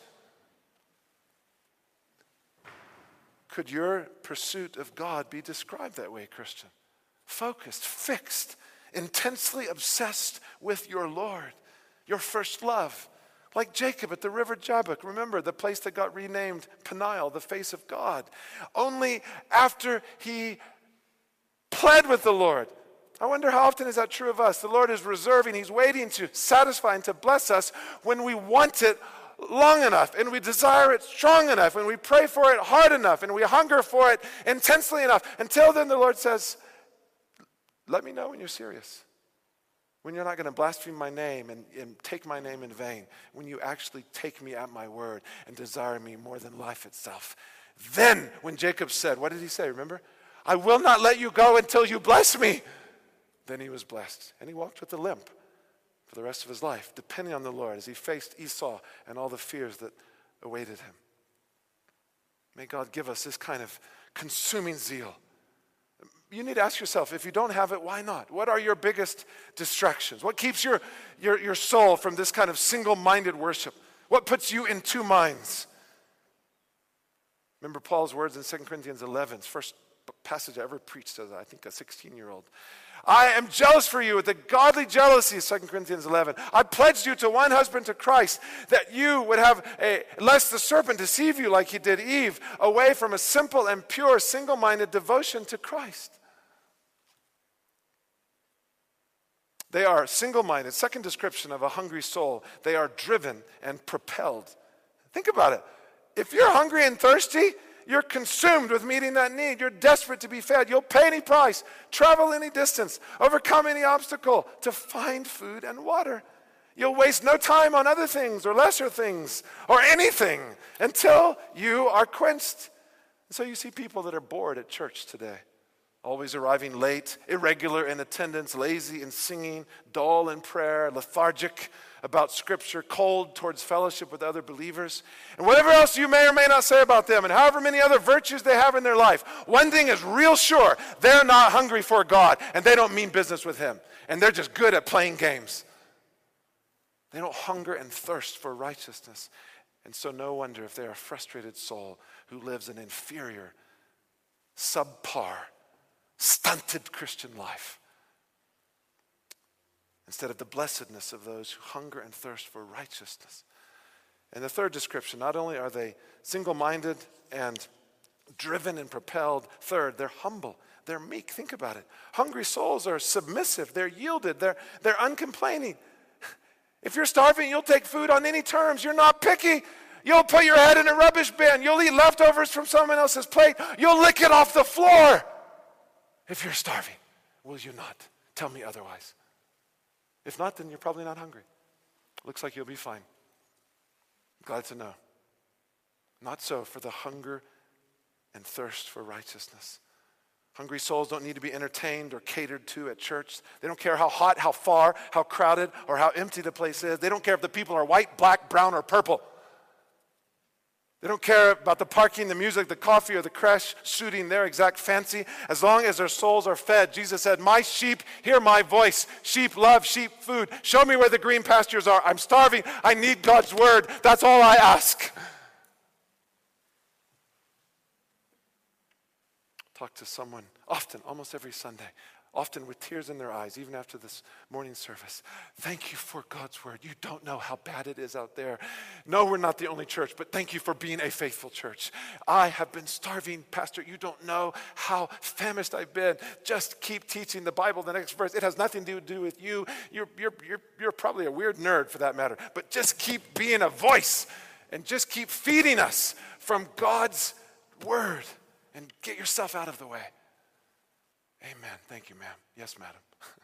Could your pursuit of God be described that way, Christian? Focused, fixed, intensely obsessed with your Lord, your first love. Like Jacob at the river Jabbok. Remember, the place that got renamed Peniel, the face of God. Only after he pled with the Lord. I wonder how often is that true of us? The Lord is reserving, he's waiting to satisfy and to bless us when we want it long enough, and we desire it strong enough, and we pray for it hard enough, and we hunger for it intensely enough, until then the Lord says, let me know when you're serious. When you're not going to blaspheme my name and take my name in vain. When you actually take me at my word and desire me more than life itself. Then, when Jacob said, what did he say, remember? I will not let you go until you bless me. Then he was blessed. And he walked with a limp for the rest of his life, depending on the Lord as he faced Esau and all the fears that awaited him. May God give us this kind of consuming zeal. You need to ask yourself, if you don't have it, why not? What are your biggest distractions? What keeps your soul from this kind of single-minded worship? What puts you in two minds? Remember Paul's words in 2 Corinthians 11, first passage I ever preached as, I think, a 16-year-old. I am jealous for you with a godly jealousy, 2 Corinthians 11. I pledged you to one husband, to Christ, that you would have lest the serpent deceive you like he did Eve, away from a simple and pure, single-minded devotion to Christ. They are single-minded. Second description of a hungry soul. They are driven and propelled. Think about it. If you're hungry and thirsty, you're consumed with meeting that need. You're desperate to be fed. You'll pay any price, travel any distance, overcome any obstacle to find food and water. You'll waste no time on other things or lesser things or anything until you are quenched. And so you see people that are bored at church today. Always arriving late, irregular in attendance, lazy in singing, dull in prayer, lethargic about Scripture, cold towards fellowship with other believers. And whatever else you may or may not say about them, and however many other virtues they have in their life, one thing is real sure: they're not hungry for God, and they don't mean business with Him. And they're just good at playing games. They don't hunger and thirst for righteousness. And so no wonder if they're a frustrated soul who lives an inferior, subpar, stunted Christian life, instead of the blessedness of those who hunger and thirst for righteousness. And the third description, not only are they single-minded and driven and propelled, third, they're humble, they're meek. Think about it. Hungry souls are submissive, they're yielded, they're uncomplaining. If you're starving, you'll take food on any terms. You're not picky. You'll put your head in a rubbish bin. You'll eat leftovers from someone else's plate. You'll lick it off the floor. If you're starving, will you not? Tell me otherwise. If not, then you're probably not hungry. Looks like you'll be fine. Glad to know. Not so for the hunger and thirst for righteousness. Hungry souls don't need to be entertained or catered to at church. They don't care how hot, how far, how crowded, or how empty the place is. They don't care if the people are white, black, brown, or purple. They don't care about the parking, the music, the coffee, or the crash suiting their exact fancy. As long as their souls are fed, Jesus said, my sheep hear my voice. Sheep love sheep food. Show me where the green pastures are. I'm starving. I need God's word. That's all I ask. Talk to someone often, almost every Sunday, often with tears in their eyes, even after this morning service. Thank you for God's word. You don't know how bad it is out there. No, we're not the only church, but thank you for being a faithful church. I have been starving, Pastor. You don't know how famished I've been. Just keep teaching the Bible. The next verse, it has nothing to do with you. You're probably a weird nerd for that matter, but just keep being a voice and just keep feeding us from God's word and get yourself out of the way. Amen. Thank you, ma'am. Yes, madam.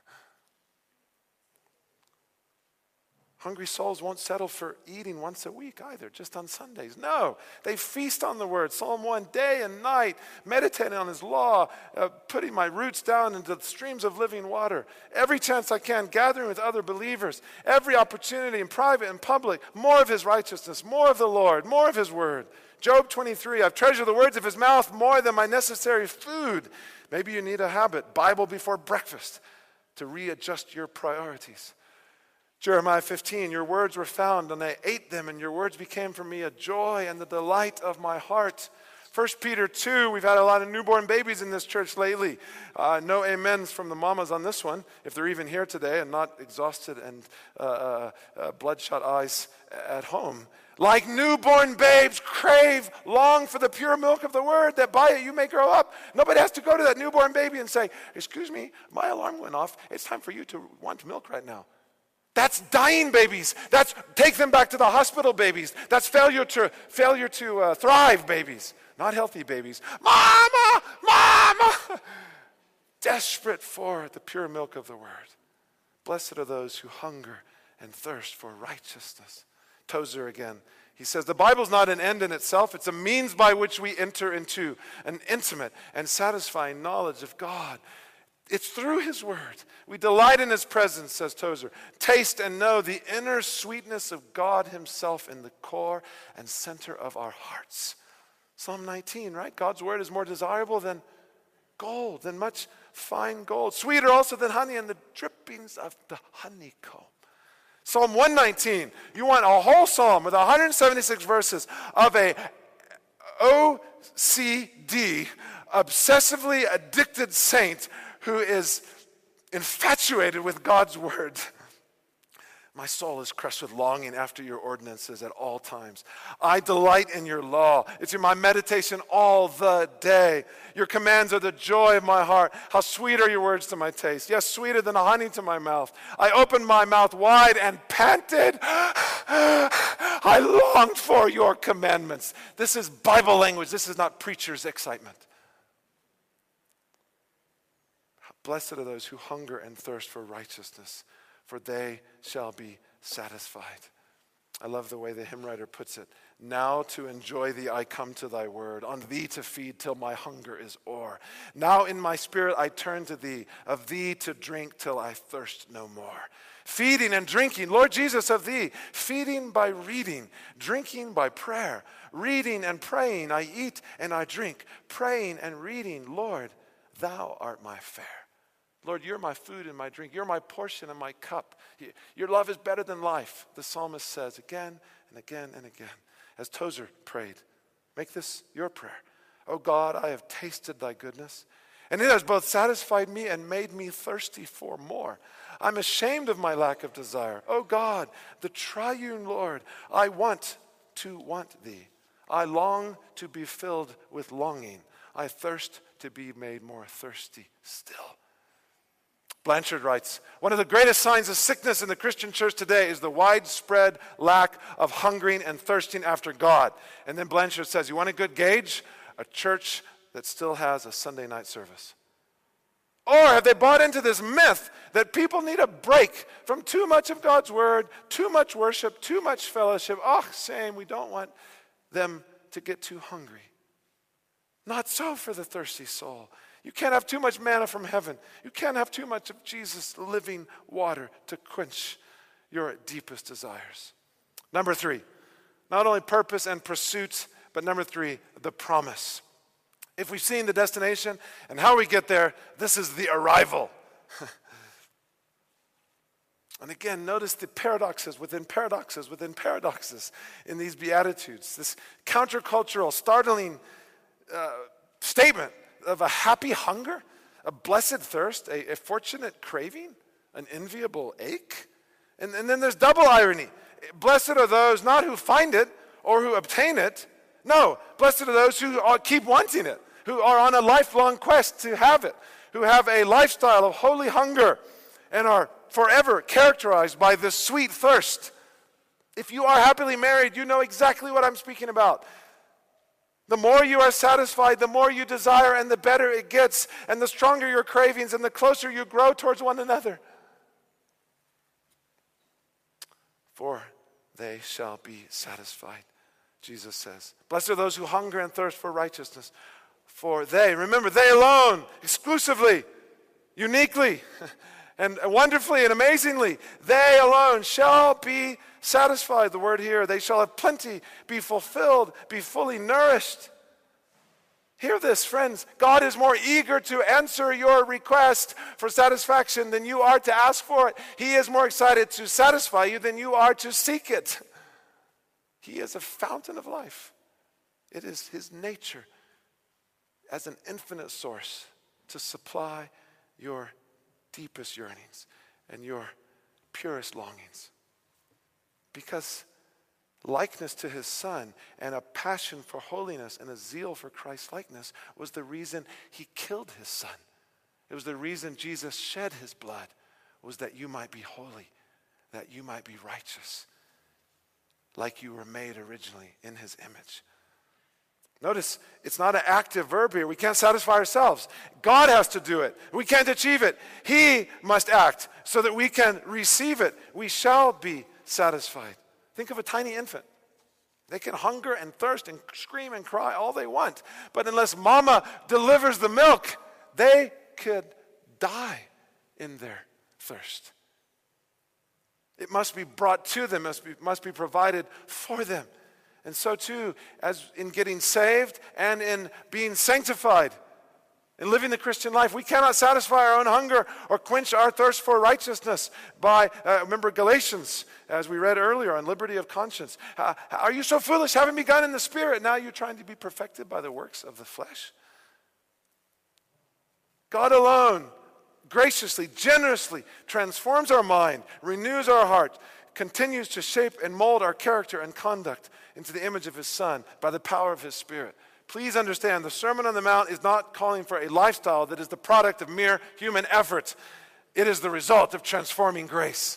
Hungry souls won't settle for eating once a week either, just on Sundays. No, they feast on the word. Psalm 1, day and night, meditating on his law, putting my roots down into the streams of living water. Every chance I can, gathering with other believers. Every opportunity in private and public. More of his righteousness, more of the Lord, more of his word. Job 23, I've treasured the words of his mouth more than my necessary food. Maybe you need a habit, Bible before breakfast, to readjust your priorities. Jeremiah 15, your words were found, and I ate them, and your words became for me a joy and the delight of my heart. 1 Peter 2, we've had a lot of newborn babies in this church lately. No amens from the mamas on this one, if they're even here today and not exhausted and bloodshot eyes at home. Like newborn babes, crave, long for the pure milk of the word, that by it you may grow up. Nobody has to go to that newborn baby and say, excuse me, my alarm went off. It's time for you to want milk right now. That's dying babies. That's take them back to the hospital babies. That's failure to thrive babies, not healthy babies. Mama, mama, desperate for the pure milk of the word. Blessed are those who hunger and thirst for righteousness. Tozer again. He says, the Bible's not an end in itself. It's a means by which we enter into an intimate and satisfying knowledge of God. It's through his word. We delight in his presence, says Tozer. Taste and know the inner sweetness of God himself in the core and center of our hearts. Psalm 19, right? God's word is more desirable than gold, than much fine gold. Sweeter also than honey and the drippings of the honeycomb. Psalm 119, you want a whole psalm with 176 verses of a OCD, obsessively addicted saint who is infatuated with God's word. My soul is crushed with longing after your ordinances at all times. I delight in your law. It's in my meditation all the day. Your commands are the joy of my heart. How sweet are your words to my taste. Yes, sweeter than honey to my mouth. I opened my mouth wide and panted. I longed for your commandments. This is Bible language. This is not preacher's excitement. Blessed are those who hunger and thirst for righteousness, for they shall be satisfied. I love the way the hymn writer puts it. Now to enjoy thee I come to thy word, on thee to feed till my hunger is o'er. Now in my spirit I turn to thee, of thee to drink till I thirst no more. Feeding and drinking, Lord Jesus, of thee. Feeding by reading, drinking by prayer. Reading and praying, I eat and I drink. Praying and reading, Lord, thou art my fare. Lord, you're my food and my drink. You're my portion and my cup. Your love is better than life, the psalmist says again and again and again. As Tozer prayed, make this your prayer. Oh God, I have tasted thy goodness, and it has both satisfied me and made me thirsty for more. I'm ashamed of my lack of desire. Oh God, the triune Lord, I want to want thee. I long to be filled with longing. I thirst to be made more thirsty still. Blanchard writes, one of the greatest signs of sickness in the Christian church today is the widespread lack of hungering and thirsting after God. And then Blanchard says, you want a good gauge? A church that still has a Sunday night service. Or have they bought into this myth that people need a break from too much of God's word, too much worship, too much fellowship? Oh, same, we don't want them to get too hungry. Not so for the thirsty soul. You can't have too much manna from heaven. You can't have too much of Jesus' living water to quench your deepest desires. Number 3, not only purpose and pursuit, but number 3, the promise. If we've seen the destination and how we get there, this is the arrival. And again, notice the paradoxes within paradoxes within paradoxes in these Beatitudes. This countercultural, startling statement of a happy hunger, a blessed thirst, a fortunate craving, an enviable ache. And then there's double irony. Blessed are those not who find it or who obtain it. No, blessed are those who keep wanting it, who are on a lifelong quest to have it, who have a lifestyle of holy hunger and are forever characterized by this sweet thirst. If you are happily married, you know exactly what I'm speaking about. The more you are satisfied, the more you desire, and the better it gets, and the stronger your cravings, and the closer you grow towards one another. For they shall be satisfied, Jesus says. Blessed are those who hunger and thirst for righteousness, for they, remember, they alone, exclusively, uniquely, and wonderfully and amazingly, they alone shall be satisfied. The word here, they shall have plenty, be fulfilled, be fully nourished. Hear this, friends. God is more eager to answer your request for satisfaction than you are to ask for it. He is more excited to satisfy you than you are to seek it. He is a fountain of life. It is his nature as an infinite source to supply your deepest yearnings and your purest longings. Because likeness to his son and a passion for holiness and a zeal for Christ's likeness was the reason he killed his son. It was the reason Jesus shed his blood, was that you might be holy, that you might be righteous, like you were made originally in his image. Notice, it's not an active verb here. We can't satisfy ourselves. God has to do it. We can't achieve it. He must act so that we can receive it. We shall be satisfied. Think of a tiny infant. They can hunger and thirst and scream and cry all they want. But unless mama delivers the milk, they could die in their thirst. It must be brought to them, must be provided for them. And so too, as in getting saved and in being sanctified, in living the Christian life, we cannot satisfy our own hunger or quench our thirst for righteousness by, remember Galatians, as we read earlier, on liberty of conscience. Are you so foolish, having begun in the Spirit, now you're trying to be perfected by the works of the flesh? God alone graciously, generously transforms our mind, renews our heart, continues to shape and mold our character and conduct into the image of his Son by the power of his Spirit. Please understand, the Sermon on the Mount is not calling for a lifestyle that is the product of mere human effort. It is the result of transforming grace.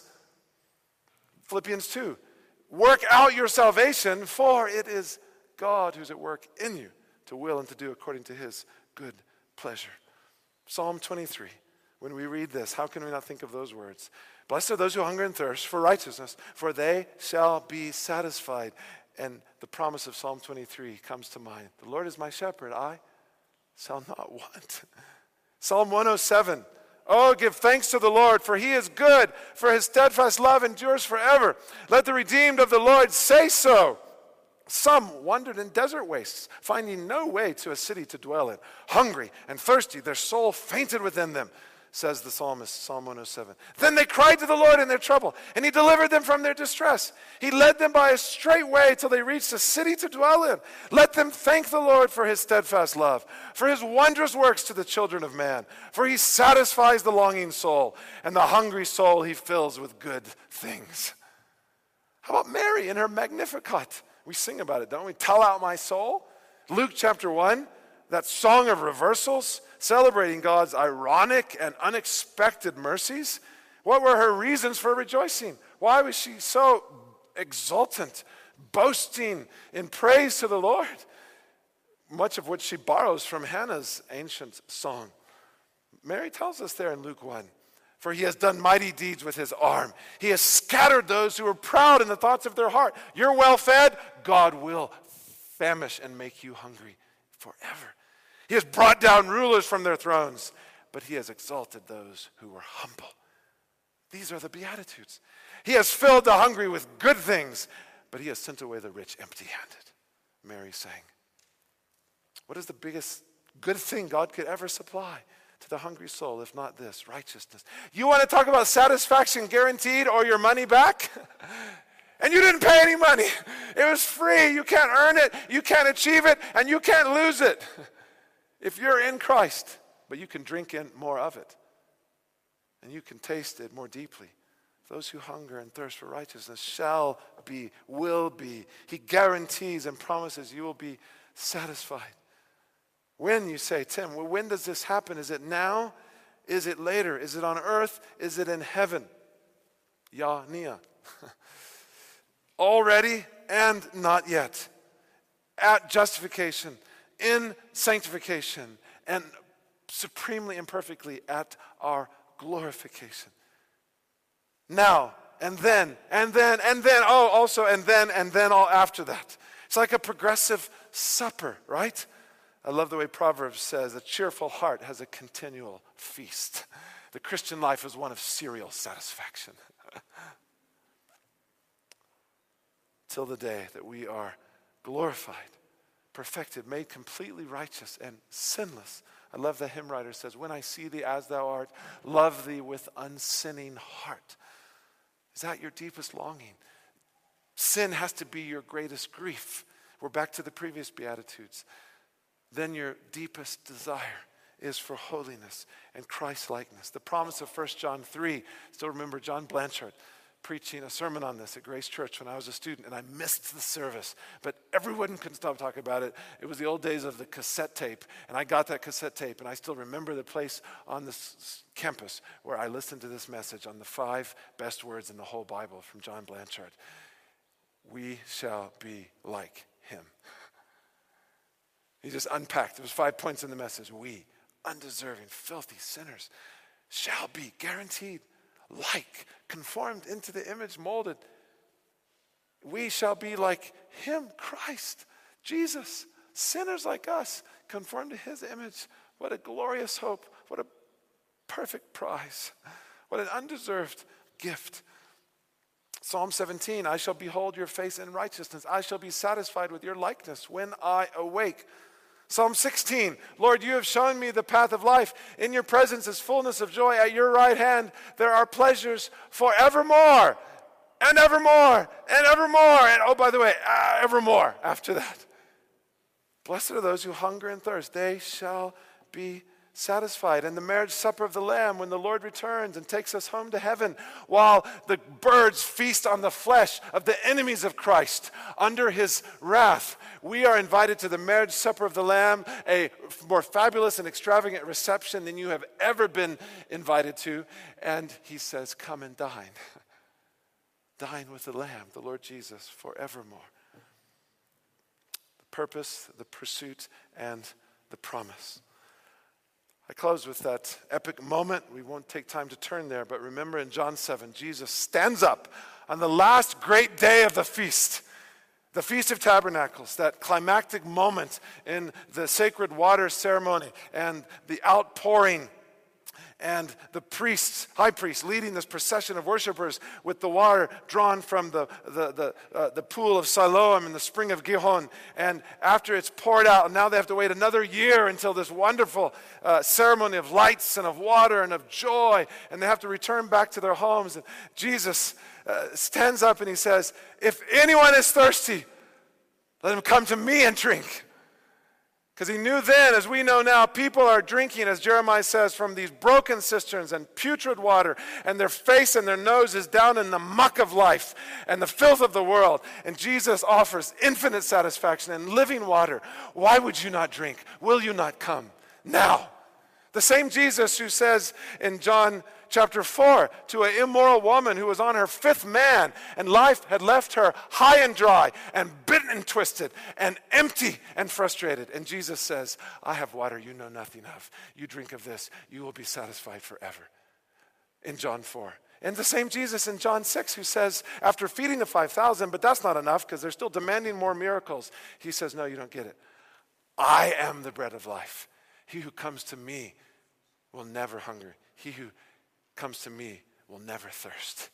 Philippians 2, work out your salvation, for it is God who's at work in you to will and to do according to his good pleasure. Psalm 23, when we read this, how can we not think of those words? Blessed are those who hunger and thirst for righteousness, for they shall be satisfied. And the promise of Psalm 23 comes to mind. The Lord is my shepherd, I shall not want. Psalm 107, oh, give thanks to the Lord, for he is good, for his steadfast love endures forever. Let the redeemed of the Lord say so. Some wandered in desert wastes, finding no way to a city to dwell in. Hungry and thirsty, their soul fainted within them, says the psalmist, Psalm 107. Then they cried to the Lord in their trouble, and he delivered them from their distress. He led them by a straight way till they reached a city to dwell in. Let them thank the Lord for his steadfast love, for his wondrous works to the children of man. For he satisfies the longing soul, and the hungry soul he fills with good things. How about Mary in her Magnificat? We sing about it, don't we? Tell out my soul. Luke chapter 1, that song of reversals, celebrating God's ironic and unexpected mercies. What were her reasons for rejoicing? Why was she so exultant, boasting in praise to the Lord? Much of which she borrows from Hannah's ancient song. Mary tells us there in Luke 1, for he has done mighty deeds with his arm. He has scattered those who are proud in the thoughts of their heart. You're well fed, God will famish and make you hungry forever. He has brought down rulers from their thrones, but he has exalted those who were humble. These are the Beatitudes. He has filled the hungry with good things, but he has sent away the rich empty-handed. Mary sang. What is the biggest good thing God could ever supply to the hungry soul, if not this, righteousness? You want to talk about satisfaction guaranteed or your money back? And you didn't pay any money. It was free. You can't earn it, you can't achieve it, and you can't lose it. If you're in Christ, but you can drink in more of it, and you can taste it more deeply. Those who hunger and thirst for righteousness shall be, will be. He guarantees and promises you will be satisfied. When, you say, Tim, well, when does this happen? Is it now? Is it later? Is it on earth? Is it in heaven? Ya nia. Already and not yet. At justification, in sanctification, and supremely and perfectly at our glorification. Now, and then, oh, also, and then all after that. It's like a progressive supper, right? I love the way Proverbs says, a cheerful heart has a continual feast. The Christian life is one of serial satisfaction. Till the day that we are glorified, perfected, made completely righteous and sinless. I love the hymn writer says, when I see thee as thou art, love thee with unsinning heart. Is that your deepest longing? Sin has to be your greatest grief. We're back to the previous Beatitudes. Then your deepest desire is for holiness and Christ-likeness. The promise of 1 John 3, still remember John Blanchard, preaching a sermon on this at Grace Church when I was a student, and I missed the service. But everyone couldn't stop talking about it. It was the old days of the cassette tape, and I got that cassette tape, and I still remember the place on this campus where I listened to this message on the 5 best words in the whole Bible from John Blanchard. We shall be like him. He just unpacked. There was 5 points in the message. We, undeserving, filthy sinners, shall be guaranteed like, conformed into the image, molded. We shall be like him, Christ, Jesus, sinners like us, conformed to his image. What a glorious hope. What a perfect prize. What an undeserved gift. Psalm 17, I shall behold your face in righteousness. I shall be satisfied with your likeness when I awake. Psalm 16, Lord, you have shown me the path of life. In your presence is fullness of joy. At your right hand there are pleasures forevermore and evermore and evermore. And oh, by the way, evermore after that. Blessed are those who hunger and thirst. They shall be satisfied. And the marriage supper of the Lamb, when the Lord returns and takes us home to heaven, while the birds feast on the flesh of the enemies of Christ under his wrath, we are invited to the marriage supper of the Lamb, a more fabulous and extravagant reception than you have ever been invited to. And he says, come and dine. Dine with the Lamb, the Lord Jesus, forevermore. The purpose, the pursuit, and the promise. I close with that epic moment. We won't take time to turn there, but remember in John 7, Jesus stands up on the last great day of the Feast of Tabernacles, that climactic moment in the sacred water ceremony and the outpouring and the high priest leading this procession of worshipers with the water drawn from the pool of Siloam in the spring of Gihon. And after it's poured out, now they have to wait another year until this wonderful ceremony of lights and of water and of joy, and they have to return back to their homes. And Jesus stands up and he says, if anyone is thirsty, let him come to me and drink. Because he knew then, as we know now, people are drinking, as Jeremiah says, from these broken cisterns and putrid water, and their face and their nose is down in the muck of life and the filth of the world. And Jesus offers infinite satisfaction and living water. Why would you not drink? Will you not come now? The same Jesus who says in John chapter 4 to an immoral woman who was on her 5th man and life had left her high and dry and bitten and twisted and empty and frustrated. And Jesus says, I have water you know nothing of. You drink of this, you will be satisfied forever. In John 4. And the same Jesus in John 6 who says, after feeding the 5,000, but that's not enough because they're still demanding more miracles. He says, no, you don't get it. I am the bread of life. He who comes to me will never hunger. He who comes to me will never thirst.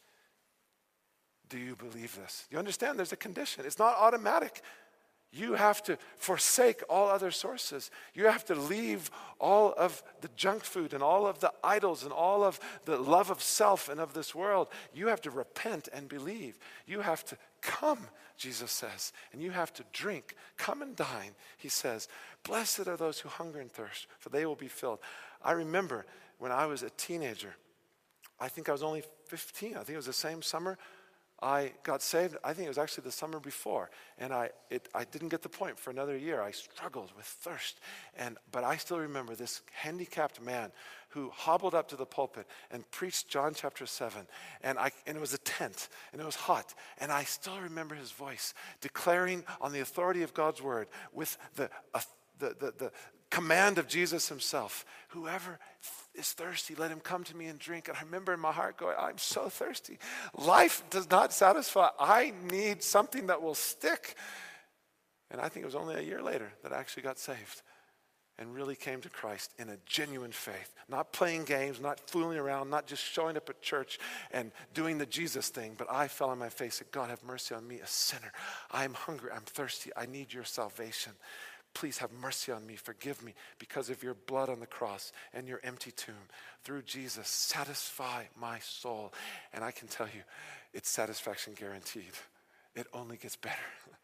Do you believe this? You understand there's a condition. It's not automatic. You have to forsake all other sources. You have to leave all of the junk food and all of the idols and all of the love of self and of this world. You have to repent and believe. You have to come, Jesus says, and you have to drink. Come and dine, he says. Blessed are those who hunger and thirst, for they will be filled. I remember when I was a teenager, I think I was only 15. I think it was the same summer I got saved. I think it was actually the summer before. And I didn't get the point for another year. I struggled with thirst. But I still remember this handicapped man who hobbled up to the pulpit and preached John chapter 7. And it was a tent, and it was hot. And I still remember his voice declaring on the authority of God's word with the command of Jesus himself, whoever is thirsty, let him come to me and drink. And I remember in my heart going, I'm so thirsty. Life does not satisfy. I need something that will stick. And I think it was only a year later that I actually got saved and really came to Christ in a genuine faith. Not playing games, not fooling around, not just showing up at church and doing the Jesus thing, but I fell on my face and said, God, have mercy on me, a sinner. I'm hungry, I'm thirsty, I need your salvation. Please have mercy on me, forgive me because of your blood on the cross and your empty tomb. Through Jesus, satisfy my soul. And I can tell you, it's satisfaction guaranteed. It only gets better.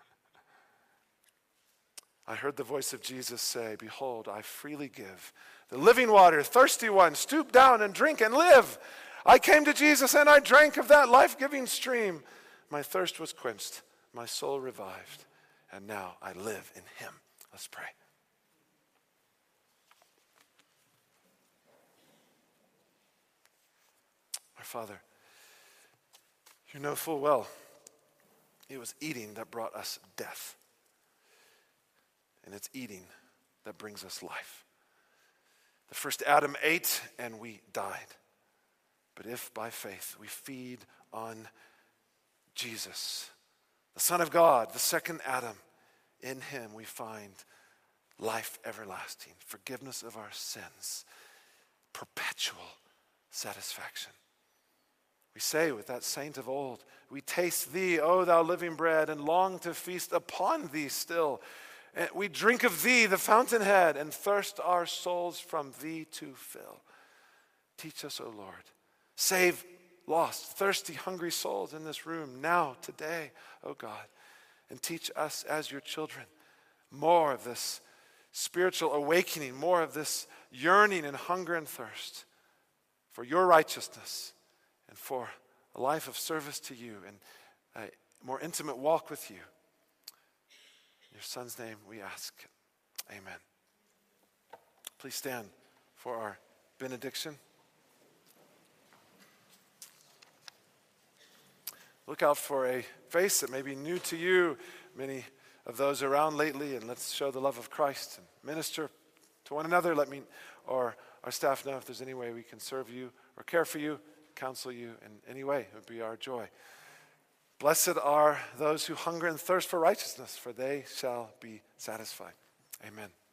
I heard the voice of Jesus say, behold, I freely give the living water, thirsty one, stoop down and drink and live. I came to Jesus and I drank of that life-giving stream. My thirst was quenched, my soul revived, and now I live in him. Let's pray. Our Father, you know full well it was eating that brought us death. And it's eating that brings us life. The first Adam ate and we died. But if by faith we feed on Jesus, the Son of God, the second Adam, in him we find life everlasting, forgiveness of our sins, perpetual satisfaction. We say with that saint of old, we taste thee, O thou living bread, and long to feast upon thee still. And we drink of thee, the fountainhead, and thirst our souls from thee to fill. Teach us, O Lord. Save lost, thirsty, hungry souls in this room now, today, O God. And teach us as your children more of this spiritual awakening, more of this yearning and hunger and thirst for your righteousness and for a life of service to you and a more intimate walk with you. In your Son's name we ask. Amen. Please stand for our benediction. Look out for a face that may be new to you, many of those around lately, and let's show the love of Christ and minister to one another. Let me or our staff know if there's any way we can serve you or care for you, counsel you in any way. It would be our joy. Blessed are those who hunger and thirst for righteousness, for they shall be satisfied. Amen.